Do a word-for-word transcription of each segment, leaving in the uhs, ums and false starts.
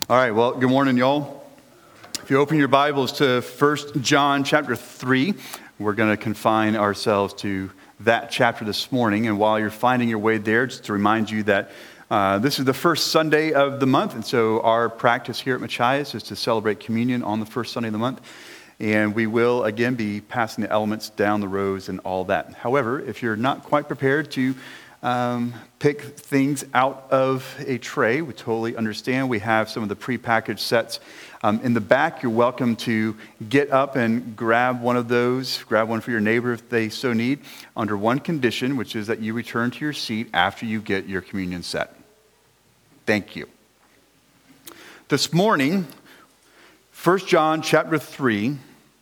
All right, well, good morning, y'all. If you open your Bibles to First John chapter three, we're going to confine ourselves to that chapter this morning. And while you're finding your way there, just to remind you that uh, this is the first Sunday of the month. And so our practice here at Machias is to celebrate communion on the first Sunday of the month. And we will, again, be passing the elements down the rows and all that. However, if you're not quite prepared to Um, pick things out of a tray, we totally understand. We have some of the prepackaged sets um, in the back. You're welcome to get up and grab one of those, grab one for your neighbor if they so need, under one condition, which is that you return to your seat after you get your communion set. Thank you. This morning, First John chapter three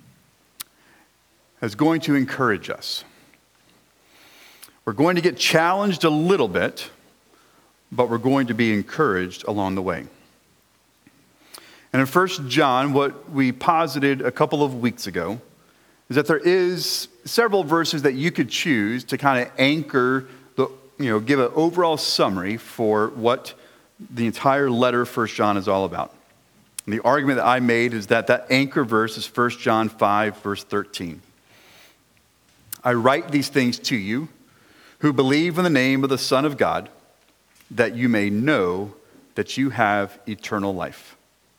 is going to encourage us. We're going to get challenged a little bit, but we're going to be encouraged along the way. And in First John, what we posited a couple of weeks ago is that there is several verses that you could choose to kind of anchor, the, you know, give an overall summary for what the entire letter of First John is all about. And the argument that I made is that that anchor verse is First John five, verse thirteen. I write these things to you who believe in the name of the Son of God, that you may know that you have eternal life.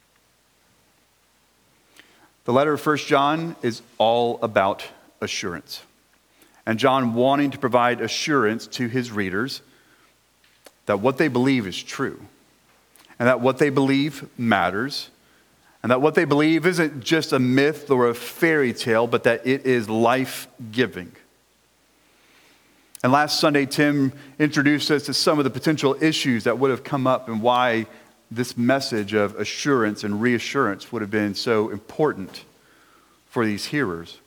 The letter of First John is all about assurance. And John wanting to provide assurance to his readers that what they believe is true, and that what they believe matters, and that what they believe isn't just a myth or a fairy tale, but that it is life-giving. And last Sunday, Tim introduced us to some of the potential issues that would have come up and why this message of assurance and reassurance would have been so important for these hearers.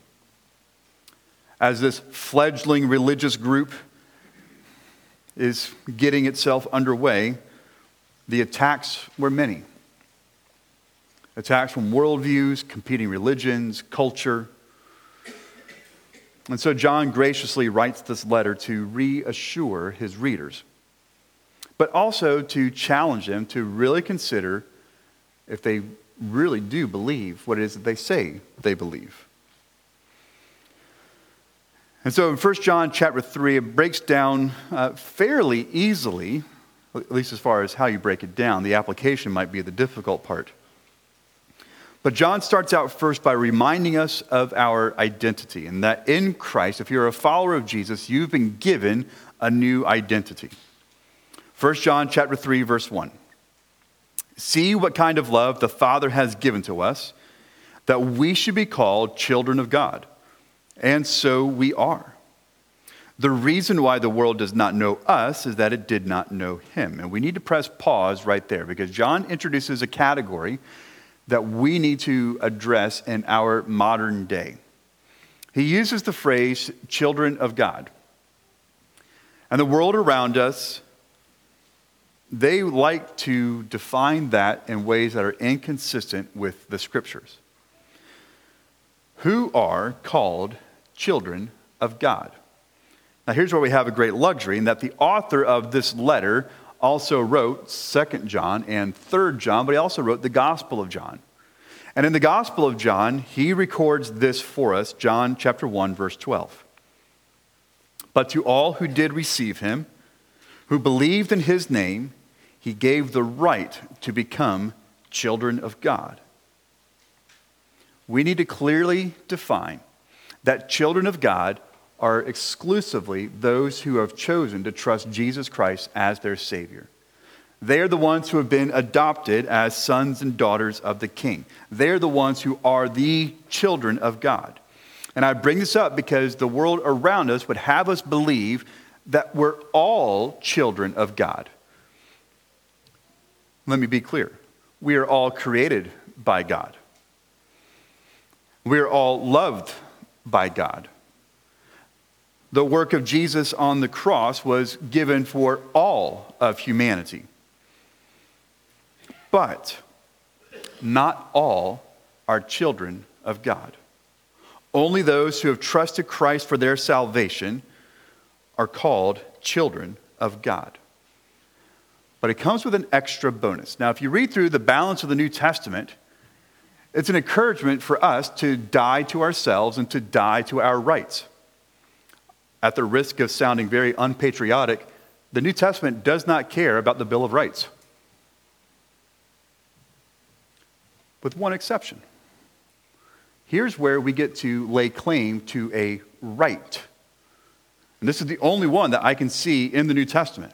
As this fledgling religious group is getting itself underway, the attacks were many. Attacks from worldviews, competing religions, culture. And so John graciously writes this letter to reassure his readers, but also to challenge them to really consider if they really do believe what it is that they say they believe. And so in First John chapter three, it breaks down uh, fairly easily, at least as far as how you break it down. The application might be the difficult part. But John starts out first by reminding us of our identity, and that in Christ, if you're a follower of Jesus, you've been given a new identity. First John chapter three, verse one. See what kind of love the Father has given to us, that we should be called children of God. And so we are. The reason why the world does not know us is that it did not know him. And we need to press pause right there, because John introduces a category that we need to address in our modern day. He uses the phrase, children of God. And the world around us, they like to define that in ways that are inconsistent with the scriptures. Who are called children of God? Now here's where we have a great luxury, in that the author of this letter also wrote Second John and Third John, but he also wrote the Gospel of John. And in the Gospel of John, he records this for us, John chapter one, verse twelve. But to all who did receive him, who believed in his name, he gave the right to become children of God. We need to clearly define that children of God are exclusively those who have chosen to trust Jesus Christ as their Savior. They are the ones who have been adopted as sons and daughters of the King. They are the ones who are the children of God. And I bring this up because the world around us would have us believe that we're all children of God. Let me be clear. We are all created by God. We are all loved by God. The work of Jesus on the cross was given for all of humanity. But not all are children of God. Only those who have trusted Christ for their salvation are called children of God. But it comes with an extra bonus. Now, if you read through the balance of the New Testament, it's an encouragement for us to die to ourselves and to die to our rights. At the risk of sounding very unpatriotic, the New Testament does not care about the Bill of Rights. With one exception. Here's where we get to lay claim to a right. And this is the only one that I can see in the New Testament.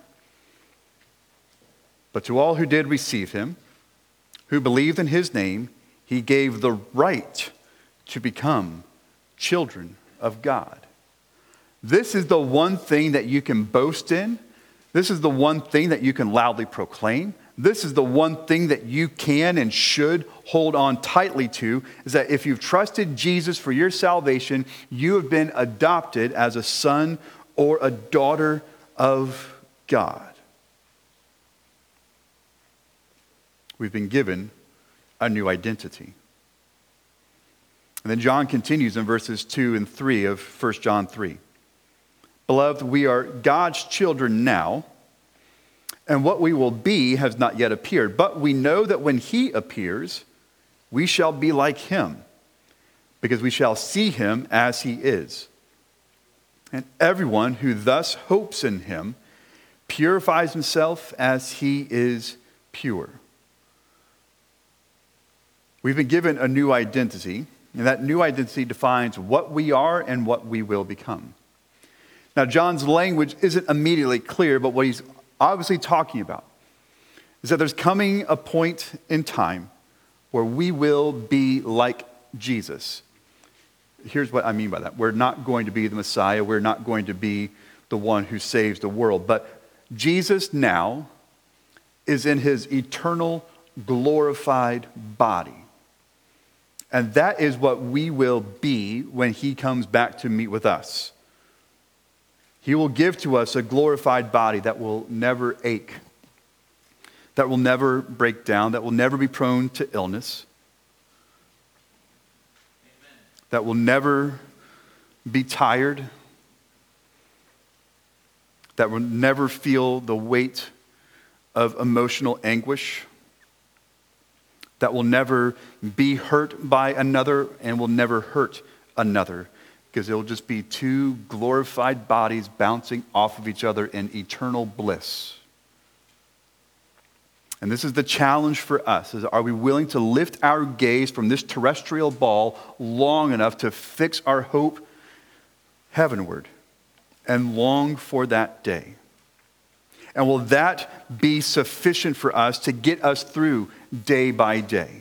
But to all who did receive him, who believed in his name, he gave the right to become children of God. This is the one thing that you can boast in. This is the one thing that you can loudly proclaim. This is the one thing that you can and should hold on tightly to, is that if you've trusted Jesus for your salvation, you have been adopted as a son or a daughter of God. We've been given a new identity. And then John continues in verses two and three of First John three. Beloved, we are God's children now, and what we will be has not yet appeared. But we know that when he appears, we shall be like him, because we shall see him as he is. And everyone who thus hopes in him purifies himself as he is pure. We've been given a new identity, and that new identity defines what we are and what we will become. Now, John's language isn't immediately clear, but what he's obviously talking about is that there's coming a point in time where we will be like Jesus. Here's what I mean by that. We're not going to be the Messiah. We're not going to be the one who saves the world. But Jesus now is in his eternal, glorified body. And that is what we will be when he comes back to meet with us. He will give to us a glorified body that will never ache, that will never break down, that will never be prone to illness, Amen. That will never be tired, that will never feel the weight of emotional anguish, that will never be hurt by another and will never hurt another, because it'll just be two glorified bodies bouncing off of each other in eternal bliss. And this is the challenge for us, is are we willing to lift our gaze from this terrestrial ball long enough to fix our hope heavenward and long for that day? And will that be sufficient for us to get us through day by day?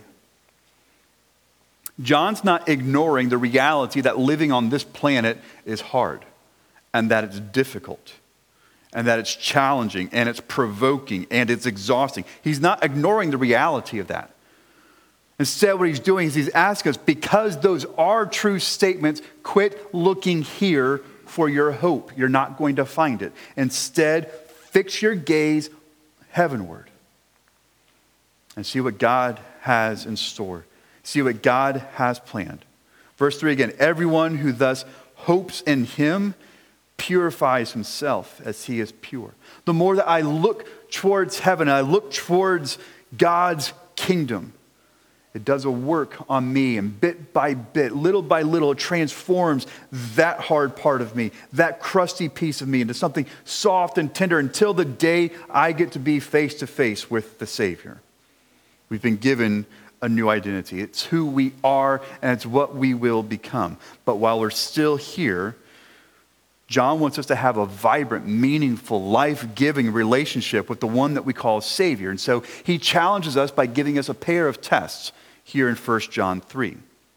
John's not ignoring the reality that living on this planet is hard and that it's difficult and that it's challenging and it's provoking and it's exhausting. He's not ignoring the reality of that. Instead, what he's doing is he's asking us, because those are true statements, quit looking here for your hope. You're not going to find it. Instead, fix your gaze heavenward and see what God has in store. See what God has planned. Verse three again, everyone who thus hopes in him purifies himself as he is pure. The more that I look towards heaven, I look towards God's kingdom, it does a work on me, and bit by bit, little by little, it transforms that hard part of me, that crusty piece of me, into something soft and tender until the day I get to be face to face with the Savior. We've been given a new identity. It's who we are, and it's what we will become. But while we're still here, John wants us to have a vibrant, meaningful, life-giving relationship with the one that we call Savior. And so he challenges us by giving us a pair of tests here in First John three.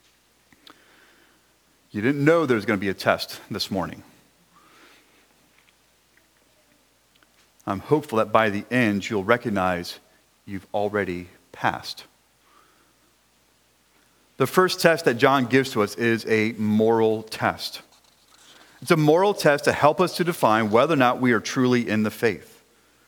You didn't know there was going to be a test this morning. I'm hopeful that by the end you'll recognize you've already passed. The first test that John gives to us is a moral test. It's a moral test to help us to define whether or not we are truly in the faith.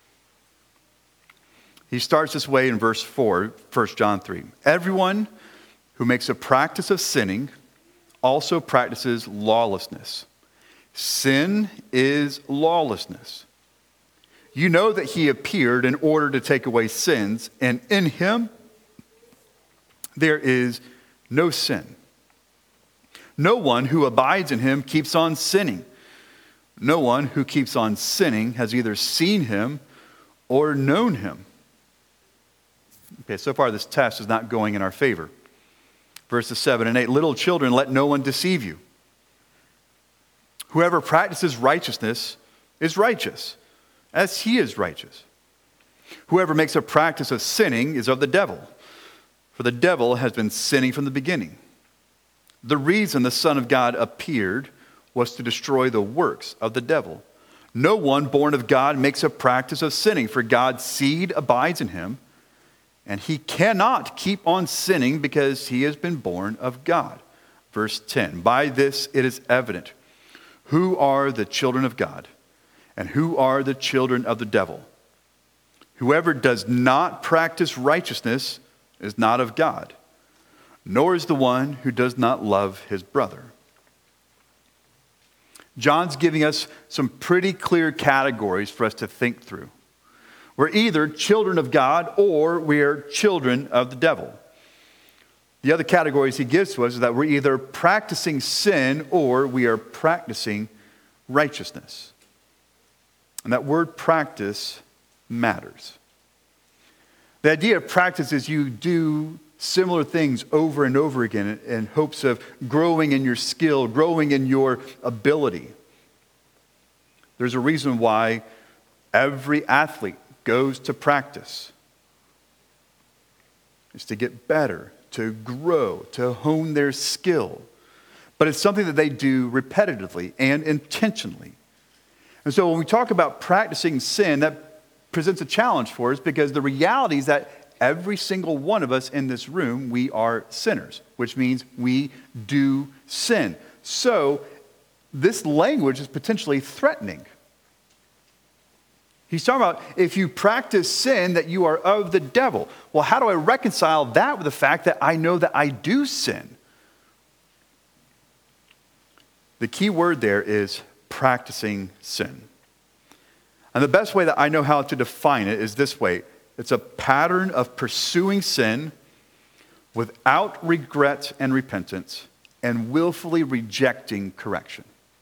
He starts this way in verse four, First John three. Everyone who makes a practice of sinning also practices lawlessness. Sin is lawlessness. You know that he appeared in order to take away sins, and in him there is no sin. No one who abides in him keeps on sinning. No one who keeps on sinning has either seen him or known him. Okay, so far this test is not going in our favor. Verses seven and eight, little children, let no one deceive you. Whoever practices righteousness is righteous, as he is righteous. Whoever makes a practice of sinning is of the devil, for the devil has been sinning from the beginning. The reason the Son of God appeared was to destroy the works of the devil. No one born of God makes a practice of sinning, for God's seed abides in him, and he cannot keep on sinning because he has been born of God. Verse ten, by this it is evident who are the children of God and who are the children of the devil. Whoever does not practice righteousness is not of God, nor is the one who does not love his brother. John's giving us some pretty clear categories for us to think through. We're either children of God or we are children of the devil. The other categories he gives to us is that we're either practicing sin or we are practicing righteousness. And that word practice matters. The idea of practice is you do similar things over and over again in hopes of growing in your skill, growing in your ability. There's a reason why every athlete goes to practice. It's to get better, to grow, to hone their skill. But it's something that they do repetitively and intentionally. And so when we talk about practicing sin, that presents a challenge for us because the reality is that every single one of us in this room, we are sinners, which means we do sin. So this language is potentially threatening. He's talking about if you practice sin, that you are of the devil. Well, how do I reconcile that with the fact that I know that I do sin? The key word there is practicing sin. And the best way that I know how to define it is this way. It's a pattern of pursuing sin without regret and repentance and willfully rejecting correction.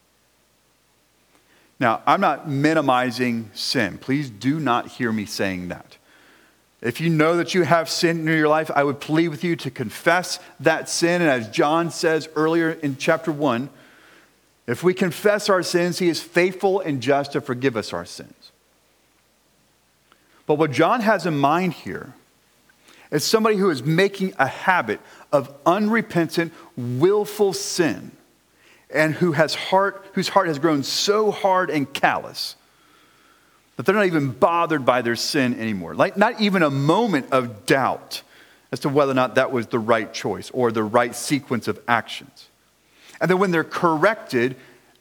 Now, I'm not minimizing sin. Please do not hear me saying that. If you know that you have sin in your life, I would plead with you to confess that sin. And as John says earlier in chapter one, if we confess our sins, he is faithful and just to forgive us our sins. But what John has in mind here is somebody who is making a habit of unrepentant, willful sin, and who has heart, whose heart has grown so hard and callous that they're not even bothered by their sin anymore. Like not even a moment of doubt as to whether or not that was the right choice or the right sequence of actions. And then when they're corrected,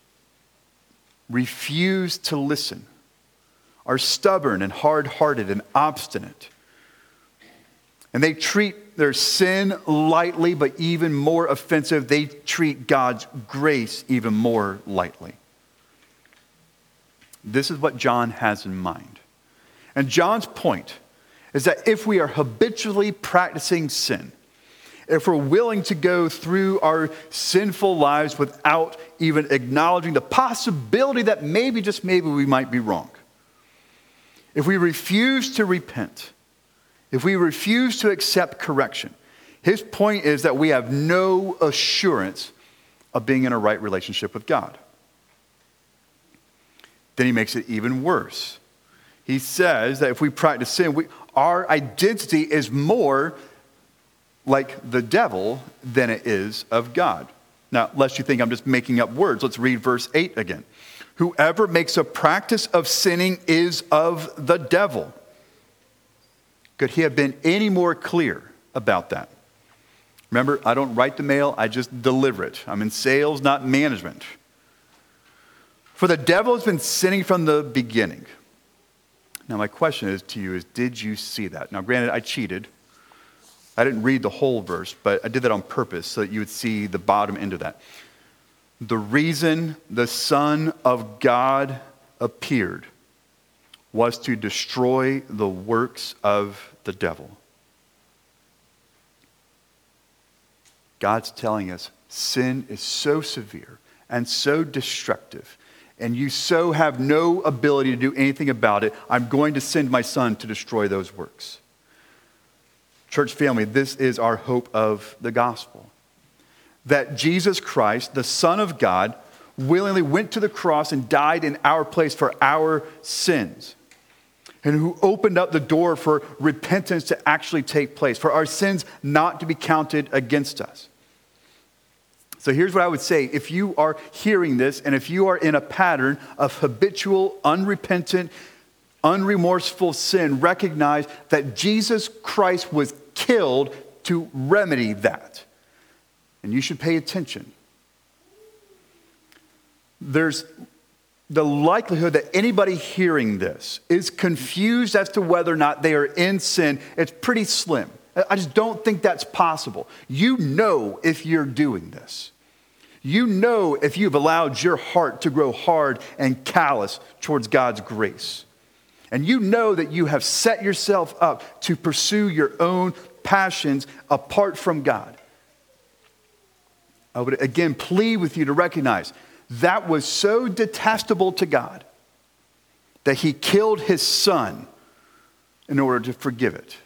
refuse to listen, are stubborn and hard-hearted and obstinate. And they treat their sin lightly, but even more offensive, they treat God's grace even more lightly. This is what John has in mind. And John's point is that if we are habitually practicing sin, if we're willing to go through our sinful lives without even acknowledging the possibility that maybe, just maybe, we might be wrong, if we refuse to repent, if we refuse to accept correction, his point is that we have no assurance of being in a right relationship with God. Then he makes it even worse. He says that if we practice sin, we, our identity is more like the devil than it is of God. Now, lest you think I'm just making up words, let's read verse eight again. Whoever makes a practice of sinning is of the devil. Could he have been any more clear about that? Remember, I don't write the mail, I just deliver it. I'm in sales, not management. For the devil has been sinning from the beginning. Now, my question is to you is, did you see that? Now, granted, I cheated. I didn't read the whole verse, but I did that on purpose so that you would see the bottom end of that. The reason the Son of God appeared was to destroy the works of the devil. God's telling us sin is so severe and so destructive, and you so have no ability to do anything about it. I'm going to send my son to destroy those works. Church family, this is our hope of the gospel. That Jesus Christ, the Son of God, willingly went to the cross and died in our place for our sins, and who opened up the door for repentance to actually take place, for our sins not to be counted against us. So here's what I would say. If you are hearing this, and if you are in a pattern of habitual, unrepentant, unremorseful sin, recognize that Jesus Christ was killed to remedy that. And you should pay attention. There's the likelihood that anybody hearing this is confused as to whether or not they are in sin. It's pretty slim. I just don't think that's possible. You know if you're doing this. You know if you've allowed your heart to grow hard and callous towards God's grace. And you know that you have set yourself up to pursue your own passions apart from God. I would again plead with you to recognize that was so detestable to God that he killed his son in order to forgive it.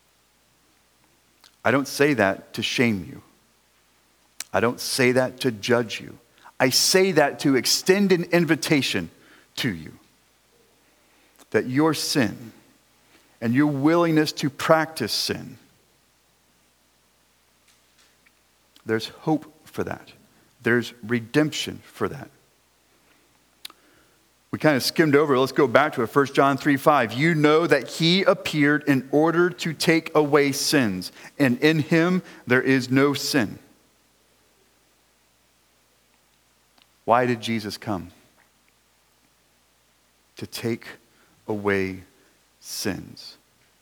I don't say that to shame you. I don't say that to judge you. I say that to extend an invitation to you. That your sin and your willingness to practice sin, there's hope for that. There's redemption for that. We kind of skimmed over. Let's go back to it. First John three five. You know that he appeared in order to take away sins, and in him there is no sin. Why did Jesus come? To take away sins.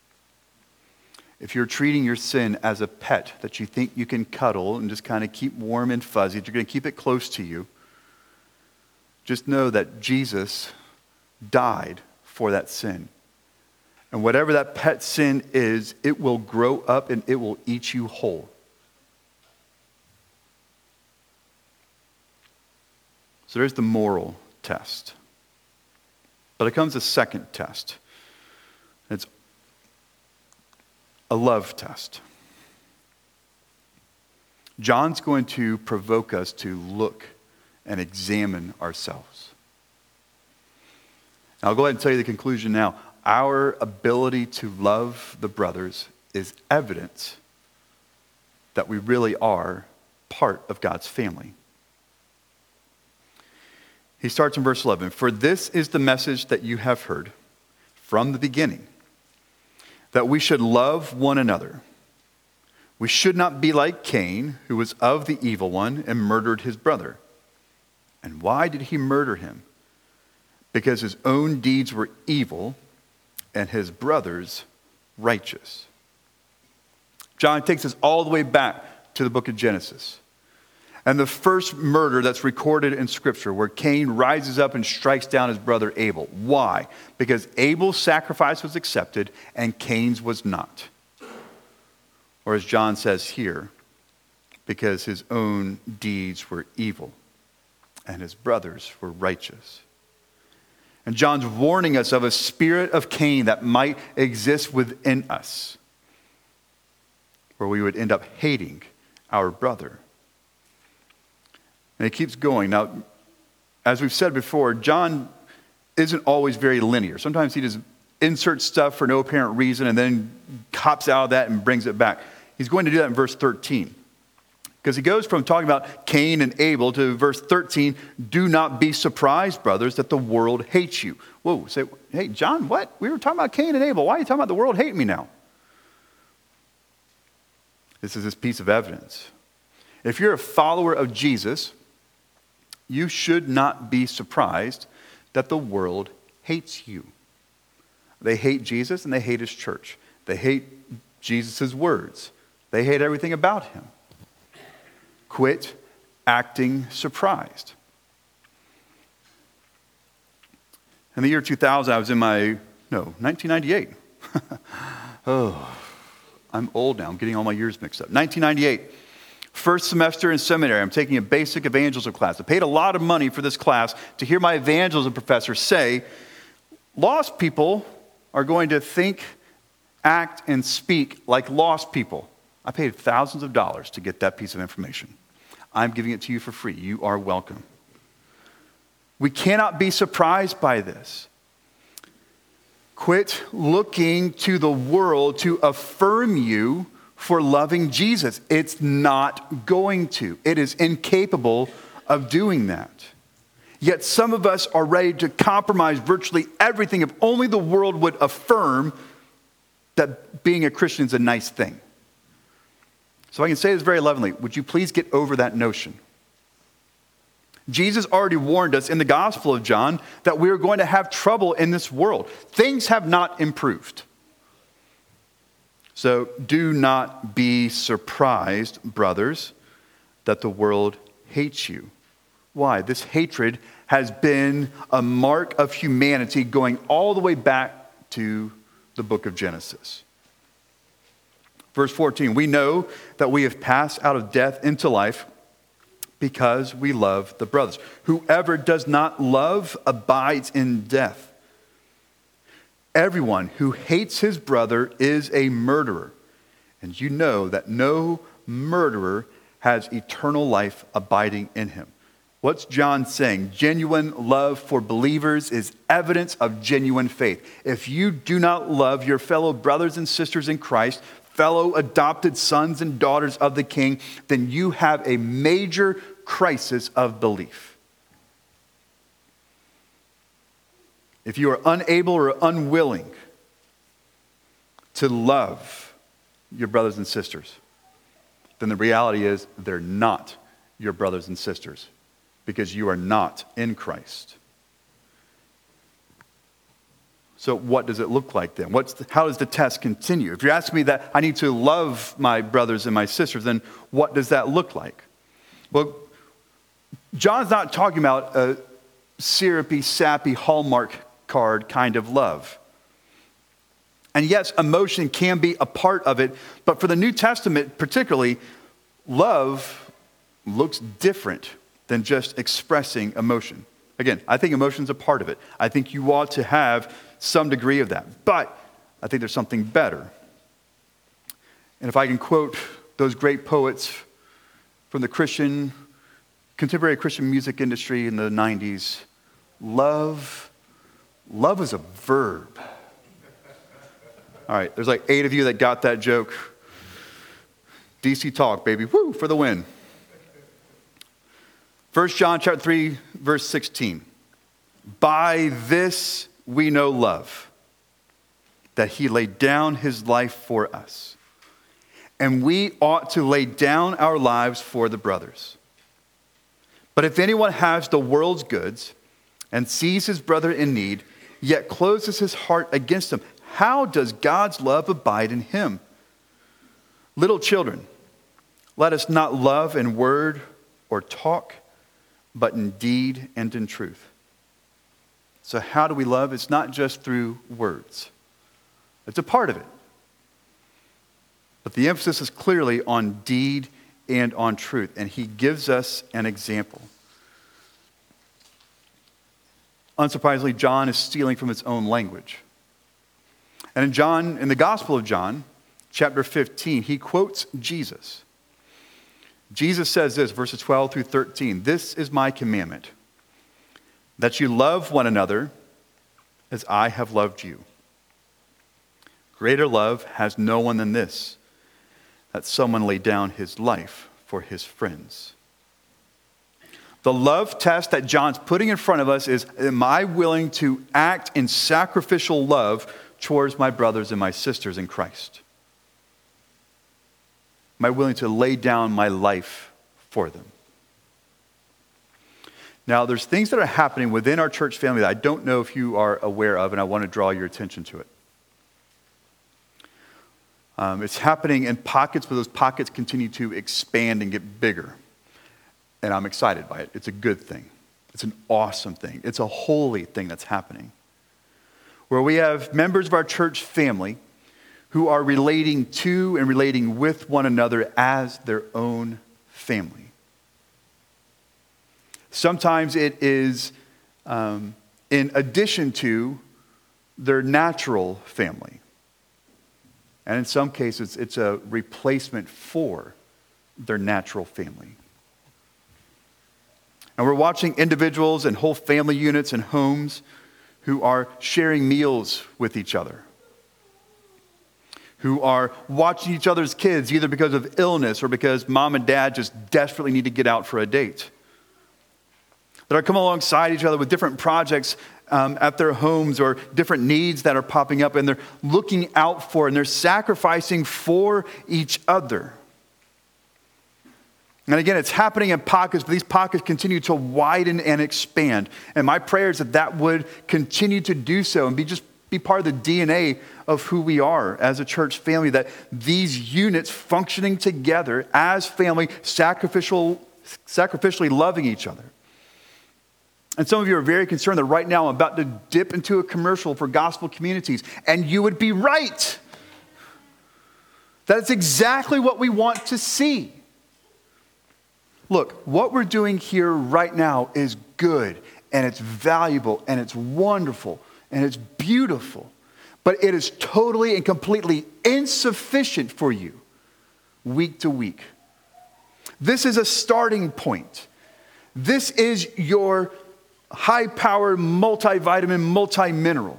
If you're treating your sin as a pet that you think you can cuddle and just kind of keep warm and fuzzy, that you're going to keep it close to you, just know that Jesus died for that sin. And whatever that pet sin is, it will grow up and it will eat you whole. So there's the moral test. But it comes a second test. It's a love test. John's going to provoke us to look and examine ourselves. Now, I'll go ahead and tell you the conclusion now. Our ability to love the brothers is evidence that we really are part of God's family. He starts in verse eleven. For this is the message that you have heard from the beginning, that we should love one another. We should not be like Cain, who was of the evil one and murdered his brother. And why did he murder him? Because his own deeds were evil and his brother's righteous. John takes us all the way back to the book of Genesis. And the first murder that's recorded in Scripture, where Cain rises up and strikes down his brother Abel. Why? Because Abel's sacrifice was accepted and Cain's was not. Or as John says here, because his own deeds were evil and his brothers were righteous. And John's warning us of a spirit of Cain that might exist within us, where we would end up hating our brother. And it keeps going. Now, as we've said before, John isn't always very linear. Sometimes he just inserts stuff for no apparent reason and then hops out of that and brings it back. He's going to do that in verse thirteen. Because he goes from talking about Cain and Abel to verse thirteen, do not be surprised, brothers, that the world hates you. Whoa, say, hey, John, what? We were talking about Cain and Abel. Why are you talking about the world hating me now? This is this piece of evidence. If you're a follower of Jesus, you should not be surprised that the world hates you. They hate Jesus and they hate his church. They hate Jesus' words. They hate everything about him. Quit acting surprised. In the year two thousand, I was in my No, nineteen ninety-eight. Oh, I'm old now. I'm getting all my years mixed up. nineteen ninety-eight. First semester in seminary, I'm taking a basic evangelism class. I paid a lot of money for this class to hear my evangelism professor say, lost people are going to think, act, and speak like lost people. I paid thousands of dollars to get that piece of information. I'm giving it to you for free. You are welcome. We cannot be surprised by this. Quit looking to the world to affirm you for loving Jesus. It's not going to. It is incapable of doing that. Yet some of us are ready to compromise virtually everything if only the world would affirm that being a Christian is a nice thing. So I can say this very lovingly. Would you please get over that notion? Jesus already warned us in the Gospel of John that we are going to have trouble in this world. Things have not improved. So do not be surprised, brothers, that the world hates you. Why? This hatred has been a mark of humanity going all the way back to the book of Genesis. Verse fourteen, we know that we have passed out of death into life because we love the brothers. Whoever does not love abides in death. Everyone who hates his brother is a murderer. And you know that no murderer has eternal life abiding in him. What's John saying? Genuine love for believers is evidence of genuine faith. If you do not love your fellow brothers and sisters in Christ, fellow adopted sons and daughters of the King, then you have a major crisis of belief. If you are unable or unwilling to love your brothers and sisters, then the reality is they're not your brothers and sisters because you are not in Christ. So what does it look like then? What's the, how does the test continue? If you're asking me that I need to love my brothers and my sisters, then what does that look like? Well, John's not talking about a syrupy, sappy Hallmark card kind of love. And yes, emotion can be a part of it, but for the New Testament particularly, love looks different than just expressing emotion. Again, I think emotion's a part of it. I think you ought to have some degree of that, but I think there's something better. And if I can quote those great poets from the Christian, contemporary Christian music industry in the nineties, love Love is a verb. All right, there's like eight of you that got that joke. D C talk, baby. Woo, for the win. First John chapter three, verse sixteen. By this we know love, that he laid down his life for us. And we ought to lay down our lives for the brothers. But if anyone has the world's goods and sees his brother in need, yet closes his heart against him, how does God's love abide in him? Little children, let us not love in word or talk, but in deed and in truth. So how do we love? It's not just through words. It's a part of it. But the emphasis is clearly on deed and on truth. And he gives us an example. Unsurprisingly, John is stealing from his own language. And in John, in the Gospel of John, chapter fifteen, he quotes Jesus. Jesus says this, verses twelve through thirteen, "This is my commandment, that you love one another as I have loved you. Greater love has no one than this, that someone lay down his life for his friends." The love test that John's putting in front of us is, am I willing to act in sacrificial love towards my brothers and my sisters in Christ? Am I willing to lay down my life for them? Now, there's things that are happening within our church family that I don't know if you are aware of, and I want to draw your attention to it. Um, it's happening in pockets, but those pockets continue to expand and get bigger. And I'm excited by it. It's a good thing. It's an awesome thing. It's a holy thing that's happening. where we have members of our church family who are relating to and relating with one another as their own family. Sometimes it is um, in addition to their natural family. And in some cases, it's a replacement for their natural family. And we're watching individuals and whole family units and homes who are sharing meals with each other, who are watching each other's kids either because of illness or because mom and dad just desperately need to get out for a date, that are coming alongside each other with different projects um, at their homes or different needs that are popping up, and they're looking out for and they're sacrificing for each other. And again, it's happening in pockets, but these pockets continue to widen and expand. And my prayer is that that would continue to do so and be just be part of the D N A of who we are as a church family, that these units functioning together as family, sacrificial, sacrificially loving each other. And some of you are very concerned that right now I'm about to dip into a commercial for Gospel Communities, and you would be right. That's exactly what we want to see. Look, what we're doing here right now is good, and it's valuable, and it's wonderful, and it's beautiful. But it is totally and completely insufficient for you week to week. This is a starting point. This is your high-powered, multivitamin, multi-mineral.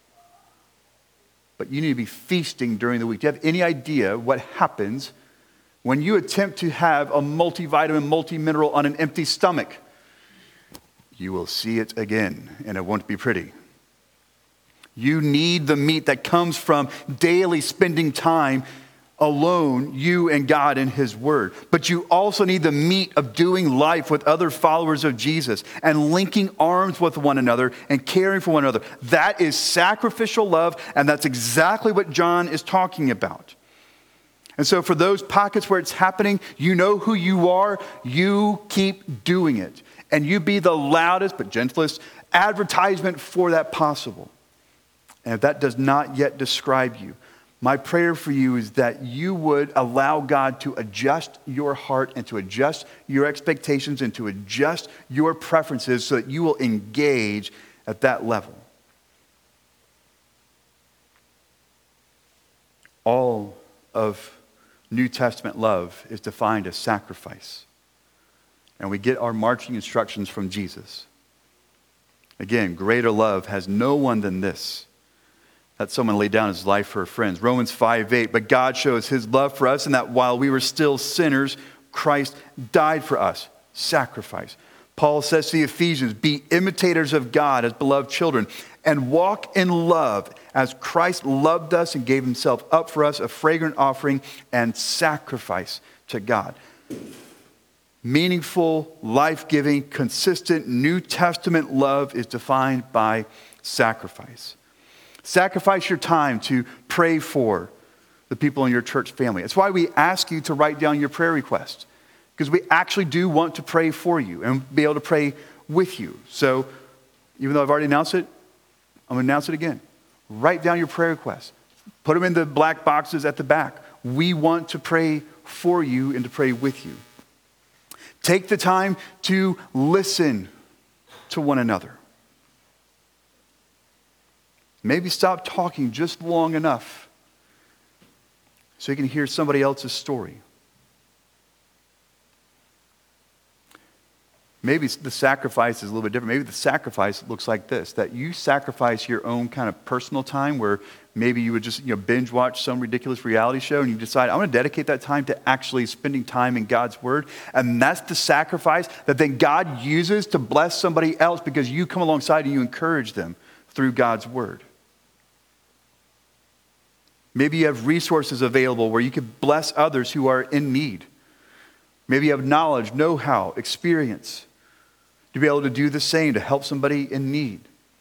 But you need to be feasting during the week. Do you have any idea what happens when you attempt to have a multivitamin, multi-mineral on an empty stomach? You will see it again, and it won't be pretty. You need the meat that comes from daily spending time alone, you and God and His Word. But you also need the meat of doing life with other followers of Jesus and linking arms with one another and caring for one another. That is sacrificial love, and that's exactly what John is talking about. And so for those pockets where it's happening, you know who you are, you keep doing it. And you be the loudest but gentlest advertisement for that possible. And if that does not yet describe you, my prayer for you is that you would allow God to adjust your heart and to adjust your expectations and to adjust your preferences so that you will engage at that level. All of New Testament love is defined as sacrifice. And we get our marching instructions from Jesus. Again, greater love has no one than this, that someone laid down his life for her friends. Romans five eight, but God shows His love for us in that while we were still sinners, Christ died for us. Sacrifice. Paul says to the Ephesians, be imitators of God as beloved children and walk in love as Christ loved us and gave Himself up for us, a fragrant offering and sacrifice to God. Meaningful, life-giving, consistent New Testament love is defined by sacrifice. Sacrifice your time to pray for the people in your church family. That's why we ask you to write down your prayer requests, because we actually do want to pray for you and be able to pray with you. So even though I've already announced it, I'm going to announce it again. Write down your prayer requests. Put them in the black boxes at the back. We want to pray for you and to pray with you. Take the time to listen to one another. Maybe stop talking just long enough so you can hear somebody else's story. Maybe the sacrifice is a little bit different. Maybe the sacrifice looks like this, that you sacrifice your own kind of personal time where maybe you would just you know, binge watch some ridiculous reality show and you decide, I'm going to dedicate that time to actually spending time in God's Word. And that's the sacrifice that then God uses to bless somebody else because you come alongside and you encourage them through God's Word. Maybe you have resources available where you could bless others who are in need. Maybe you have knowledge, know-how, experience to be able to do the same, to help somebody in need.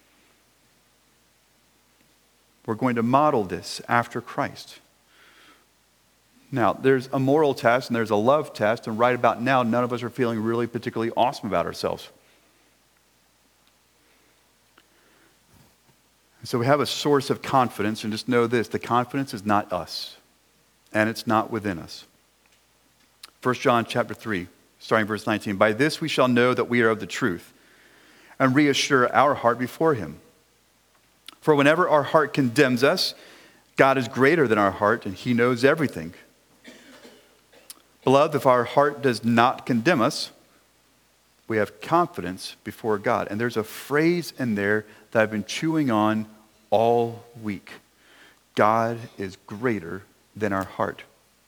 We're going to model this after Christ. Now, there's a moral test and there's a love test, and right about now, none of us are feeling really particularly awesome about ourselves. So we have a source of confidence, and just know this, the confidence is not us, and it's not within us. First John chapter three, starting verse nineteen, by this we shall know that we are of the truth, and reassure our heart before him. For whenever our heart condemns us, God is greater than our heart, and he knows everything. Beloved, if our heart does not condemn us, we have confidence before God. And there's a phrase in there that I've been chewing on all week. God is greater than our heart.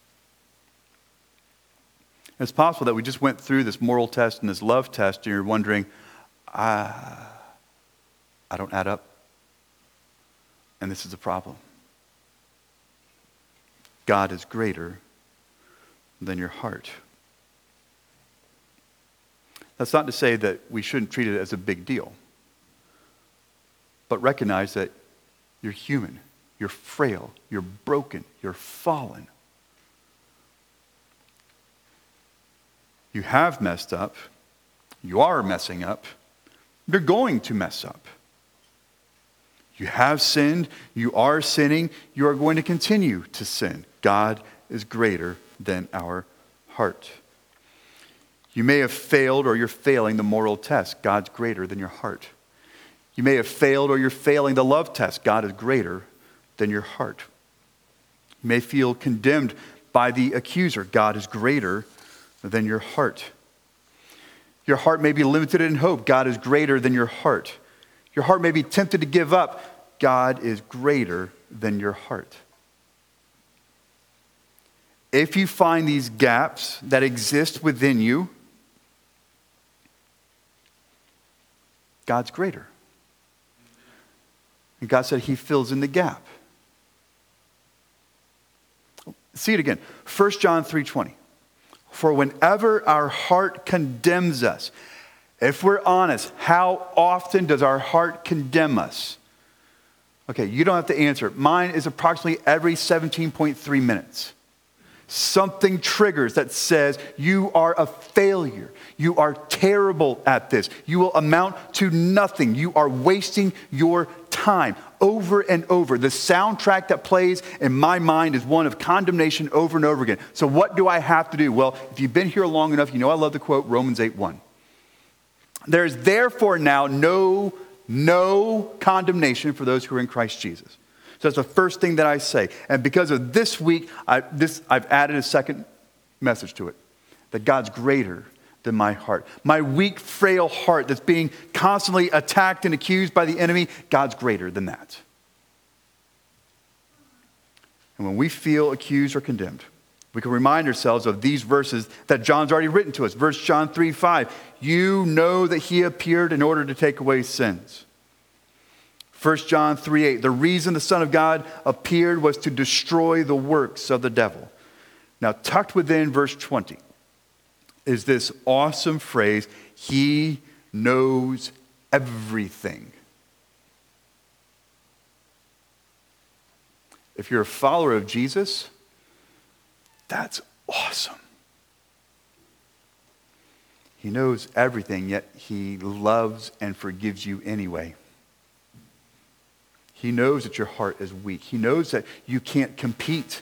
It's possible that we just went through this moral test and this love test, and you're wondering, ah, I don't add up. And this is a problem. God is greater than your heart. That's not to say that we shouldn't treat it as a big deal. But recognize that you're human, you're frail, you're broken, you're fallen. You have messed up. You are messing up. You're going to mess up. You have sinned. You are sinning. You are going to continue to sin. God is greater than our heart. You may have failed or you're failing the moral test. God's greater than your heart. You may have failed or you're failing the love test. God is greater than your heart. You may feel condemned by the accuser. God is greater than your heart. Your heart may be limited in hope. God is greater than your heart. Your heart may be tempted to give up. God is greater than your heart. If you find these gaps that exist within you, God's greater. And God said he fills in the gap. See it again. First John three twenty. For whenever our heart condemns us, if we're honest, how often does our heart condemn us? Okay, you don't have to answer. Mine is approximately every seventeen point three minutes. Something triggers that says you are a failure. You are terrible at this. You will amount to nothing. You are wasting your time over and over. The soundtrack that plays in my mind is one of condemnation over and over again. So what do I have to do? Well, if you've been here long enough, you know I love the quote Romans eight one. There's therefore now no, no condemnation for those who are in Christ Jesus. So that's the first thing that I say. And because of this week, I, this, I've added a second message to it. That God's greater than my heart. My weak, frail heart that's being constantly attacked and accused by the enemy, God's greater than that. And when we feel accused or condemned, we can remind ourselves of these verses that John's already written to us. First John three five. You know that he appeared in order to take away sins. First John three eight, the reason the Son of God appeared was to destroy the works of the devil. Now, tucked within verse twenty is this awesome phrase, he knows everything. If you're a follower of Jesus, that's awesome. He knows everything, yet he loves and forgives you anyway. He knows that your heart is weak. He knows that you can't compete.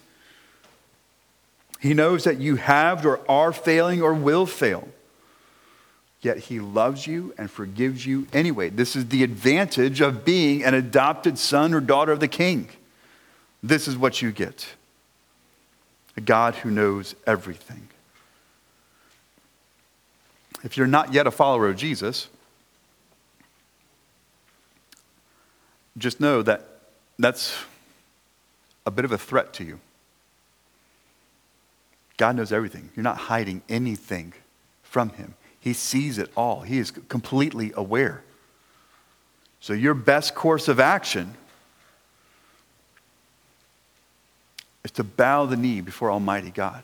He knows that you have or are failing or will fail. Yet he loves you and forgives you anyway. This is the advantage of being an adopted son or daughter of the King. This is what you get. A God who knows everything. If you're not yet a follower of Jesus, just know that that's a bit of a threat to you. God knows everything. You're not hiding anything from him. He sees it all. He is completely aware. So your best course of action is to bow the knee before Almighty God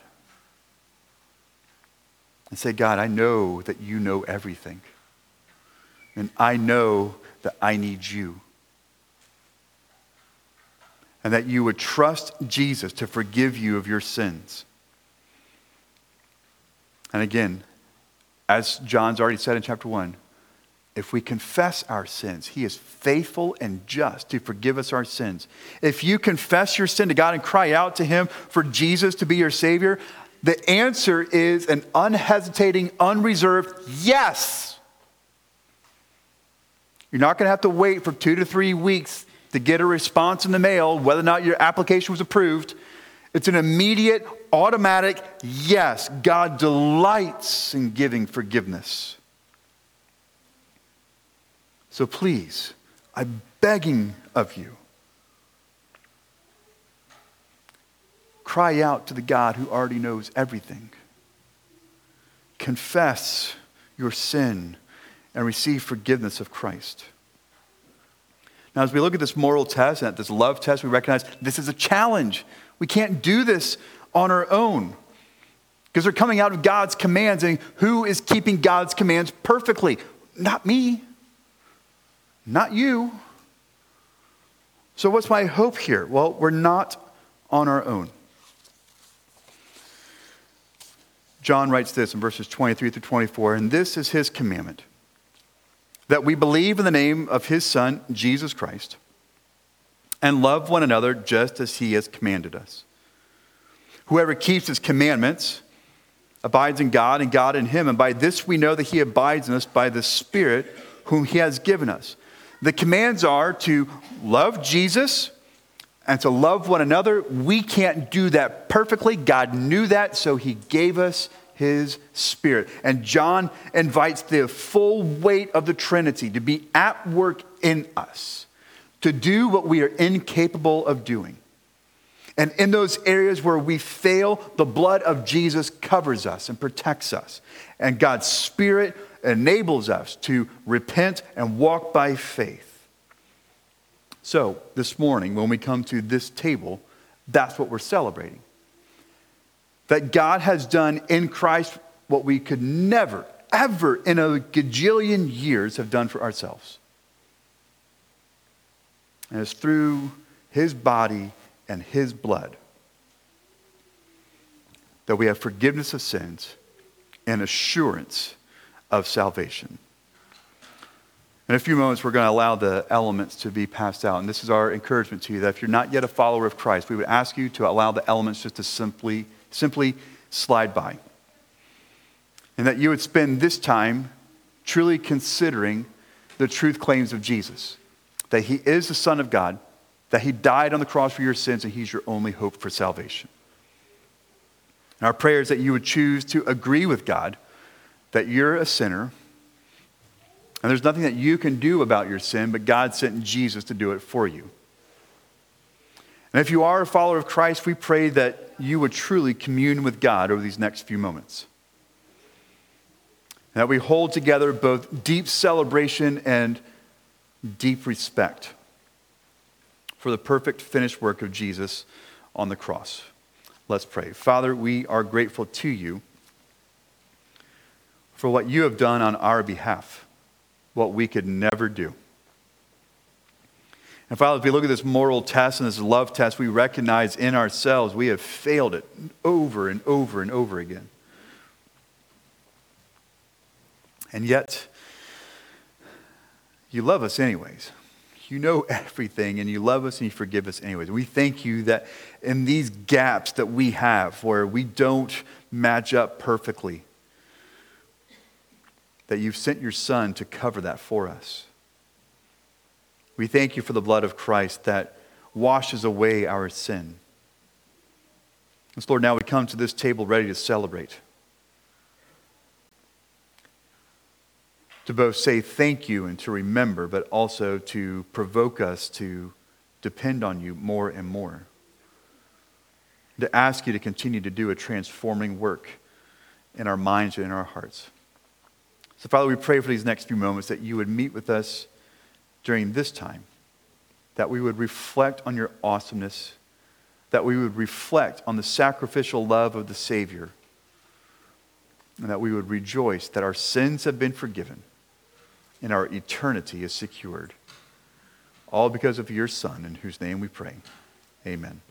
and say, God, I know that you know everything. And I know that I need you. And that you would trust Jesus to forgive you of your sins. And again, as John's already said in chapter one, if we confess our sins, he is faithful and just to forgive us our sins. If you confess your sin to God and cry out to him for Jesus to be your Savior, the answer is an unhesitating, unreserved yes. You're not going to have to wait for two to three weeks to get a response in the mail, whether or not your application was approved. It's an immediate, automatic yes. God delights in giving forgiveness. So please, I'm begging of you, cry out to the God who already knows everything. Confess your sin and receive forgiveness of Christ. Now, as we look at this moral test and at this love test, we recognize this is a challenge. We can't do this on our own because they're coming out of God's commands, and who is keeping God's commands perfectly? Not me. Not you. So what's my hope here? Well, we're not on our own. John writes this in verses twenty-three through twenty-four, and this is his commandment, that we believe in the name of his Son, Jesus Christ, and love one another just as he has commanded us. Whoever keeps his commandments abides in God and God in him, and by this we know that he abides in us by the Spirit whom he has given us. The commands are to love Jesus and to love one another. We can't do that perfectly. God knew that, so he gave us his Spirit. And John invites the full weight of the Trinity to be at work in us, to do what we are incapable of doing. And in those areas where we fail, the blood of Jesus covers us and protects us. And God's Spirit enables us to repent and walk by faith. So this morning, when we come to this table, that's what we're celebrating. That God has done in Christ what we could never, ever in a gajillion years have done for ourselves. And it's through his body and his blood that we have forgiveness of sins and assurance of salvation. In a few moments, we're going to allow the elements to be passed out. And this is our encouragement to you, that if you're not yet a follower of Christ, we would ask you to allow the elements just to simply, simply slide by. And that you would spend this time truly considering the truth claims of Jesus. That he is the Son of God, that he died on the cross for your sins, and he's your only hope for salvation. And our prayer is that you would choose to agree with God that you're a sinner, and there's nothing that you can do about your sin, but God sent Jesus to do it for you. And if you are a follower of Christ, we pray that you would truly commune with God over these next few moments. And that we hold together both deep celebration and deep respect for the perfect finished work of Jesus on the cross. Let's pray. Father, we are grateful to you for what you have done on our behalf, what we could never do. And Father, if we look at this moral test and this love test, we recognize in ourselves we have failed it over and over and over again. And yet, you love us anyways. You know everything, and you love us and you forgive us anyways. We thank you that in these gaps that we have where we don't match up perfectly, that you've sent your Son to cover that for us. We thank you for the blood of Christ that washes away our sin. And so, Lord, now we come to this table ready to celebrate. To both say thank you and to remember, but also to provoke us to depend on you more and more. To ask you to continue to do a transforming work in our minds and in our hearts. So, Father, we pray for these next few moments that you would meet with us during this time, that we would reflect on your awesomeness, that we would reflect on the sacrificial love of the Savior, and that we would rejoice that our sins have been forgiven and our eternity is secured. All because of your Son, in whose name we pray. Amen.